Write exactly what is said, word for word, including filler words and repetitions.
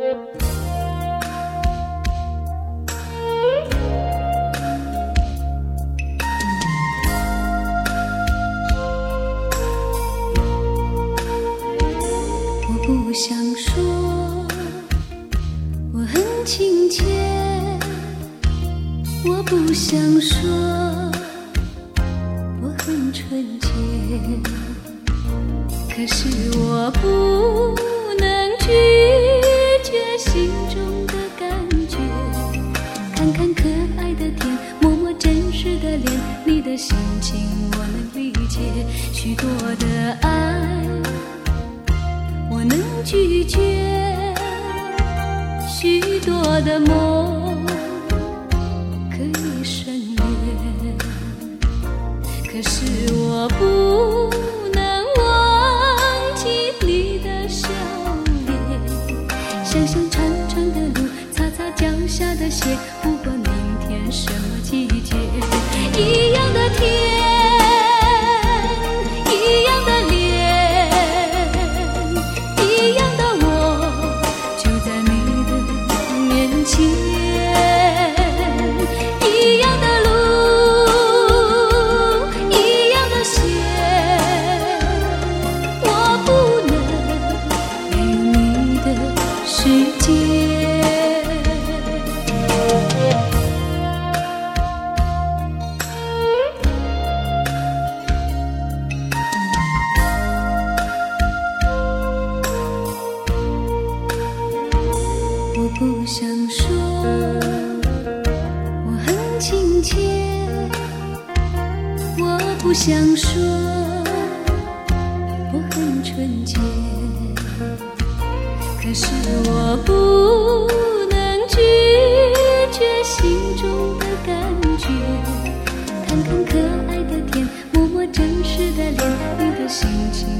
不想说我很亲切，我不想说我很纯洁，可是我不能拒绝心中的感觉。看看可爱的天，摸摸真实的脸，你的心情我能理解。许多的爱我能拒绝，许多的梦可以省略，可是我不能忘记你的笑脸。想想长长的路，擦擦脚下的鞋，不管明天什么季节，一样的天，一样的脸，一样的路，一样的鞋，我不能没有你的世界。我不想说我很亲切，我不想说我很纯洁，可是我不能拒绝心中的感觉。看看可爱的天，摸摸真实的脸，你的心情